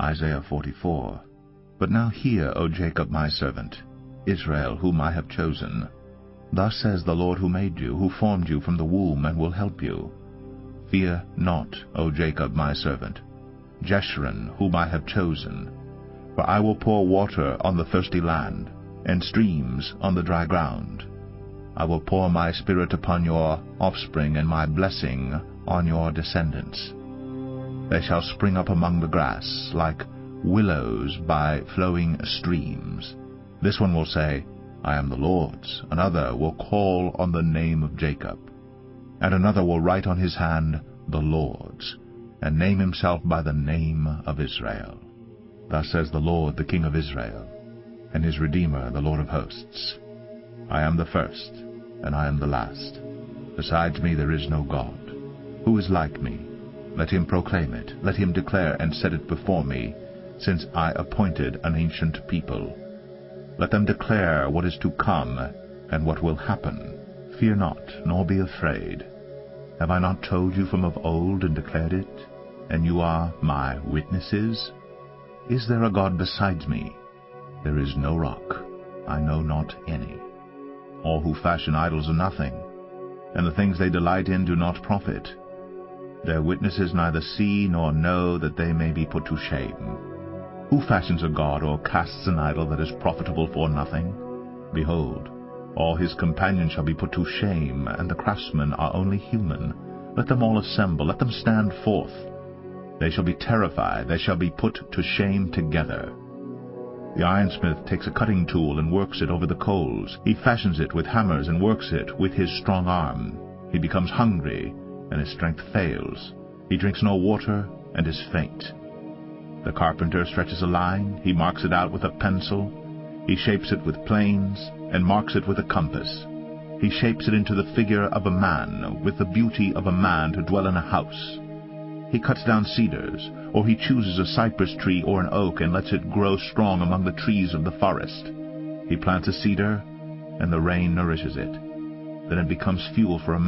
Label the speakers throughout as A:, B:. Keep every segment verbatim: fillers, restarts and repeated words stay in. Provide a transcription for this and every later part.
A: Isaiah forty-four. But now hear, O Jacob my servant, Israel whom I have chosen. Thus says the Lord who made you, who formed you from the womb, and will help you. Fear not, O Jacob my servant, Jeshurun whom I have chosen. For I will pour water on the thirsty land, and streams on the dry ground. I will pour my Spirit upon your offspring, and my blessing on your descendants. They shall spring up among the grass, like willows by flowing streams. This one will say, I am the Lord's. Another will call on the name of Jacob. And another will write on his hand, the Lord's, and name himself by the name of Israel. Thus says the Lord, the King of Israel, and his Redeemer, the Lord of hosts. I am the first, and I am the last. Besides me there is no God. Who is like me? Let him proclaim it. Let him declare and set it before me, since I appointed an ancient people. Let them declare what is to come, and what will happen. Fear not, nor be afraid. Have I not told you from of old, and declared it? And you are my witnesses? Is there a God besides me? There is no rock. I know not any. All who fashion idols are nothing, and the things they delight in do not profit. Their witnesses neither see nor know, that they may be put to shame. Who fashions a god, or casts an idol that is profitable for nothing? Behold, all his companions shall be put to shame, and the craftsmen are only human. Let them all assemble, let them stand forth. They shall be terrified, they shall be put to shame together. The ironsmith takes a cutting tool and works it over the coals. He fashions it with hammers and works it with his strong arm. He becomes hungry, and his strength fails. He drinks no water, and is faint. The carpenter stretches a line, he marks it out with a pencil. He shapes it with planes, and marks it with a compass. He shapes it into the figure of a man, with the beauty of a man to dwell in a house. He cuts down cedars, or he chooses a cypress tree or an oak, and lets it grow strong among the trees of the forest. He plants a cedar, and the rain nourishes it. Then it becomes fuel for a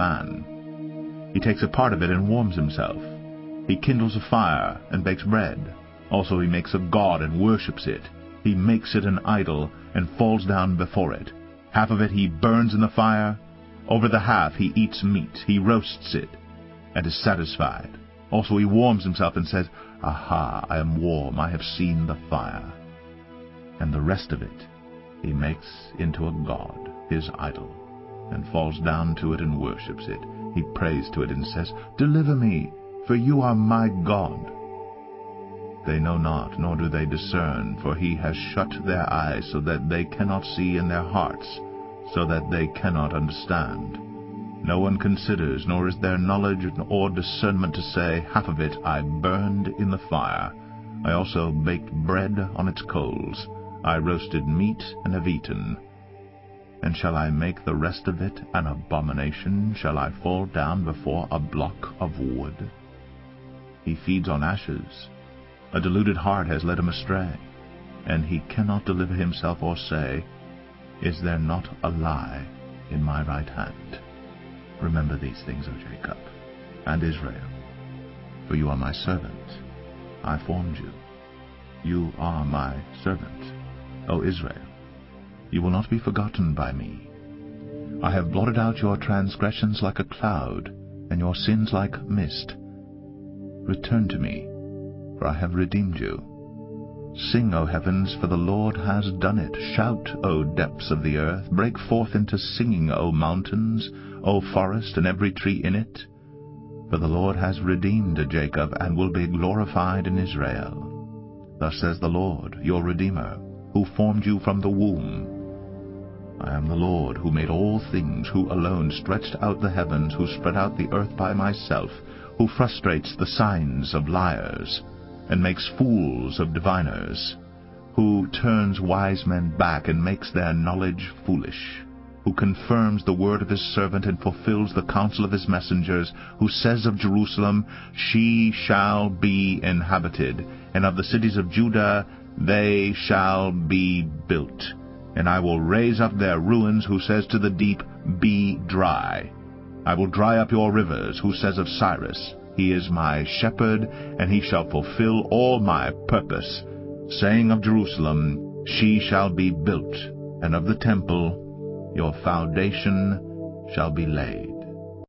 A: man. He takes a part of it and warms himself. He kindles a fire and bakes bread. Also he makes a god and worships it. He makes it an idol and falls down before it. Half of it he burns in the fire. Over the half he eats meat. He roasts it and is satisfied. Also he warms himself and says, Aha, I am warm, I have seen the fire. And the rest of it he makes into a god, his idol, and falls down to it and worships it. He prays to it and says, Deliver me, for you are my God. They know not, nor do they discern, for he has shut their eyes, so that they cannot see, in their hearts, so that they cannot understand. No one considers, nor is there knowledge or discernment to say, Half of it I burned in the fire. I also baked bread on its coals. I roasted meat and have eaten. And shall I make the rest of it an abomination? Shall I fall down before a block of wood? He feeds on ashes. A deluded heart has led him astray, and he cannot deliver himself or say, Is there not a lie in my right hand? Remember these things, O Jacob, and Israel, for you are my servant. I formed you. You are my servant, O Israel. You will not be forgotten by me. I have blotted out your transgressions like a cloud, and your sins like mist. Return to me, for I have redeemed you. Sing, O heavens, for the Lord has done it. Shout, O depths of the earth. Break forth into singing, O mountains, O forest, and every tree in it. For the Lord has redeemed Jacob, and will be glorified in Israel. Thus says the Lord, your Redeemer, who formed you from the womb. I am the Lord, who made all things, who alone stretched out the heavens, who spread out the earth by myself, who frustrates the signs of liars, and makes fools of diviners, who turns wise men back and makes their knowledge foolish, who confirms the word of his servant and fulfills the counsel of his messengers, who says of Jerusalem, She shall be inhabited, and of the cities of Judah, they shall be built. And I will raise up their ruins, who says to the deep, Be dry. I will dry up your rivers, who says of Cyrus, He is my shepherd, and he shall fulfill all my purpose, saying of Jerusalem, She shall be built, and of the temple, Your foundation shall be laid.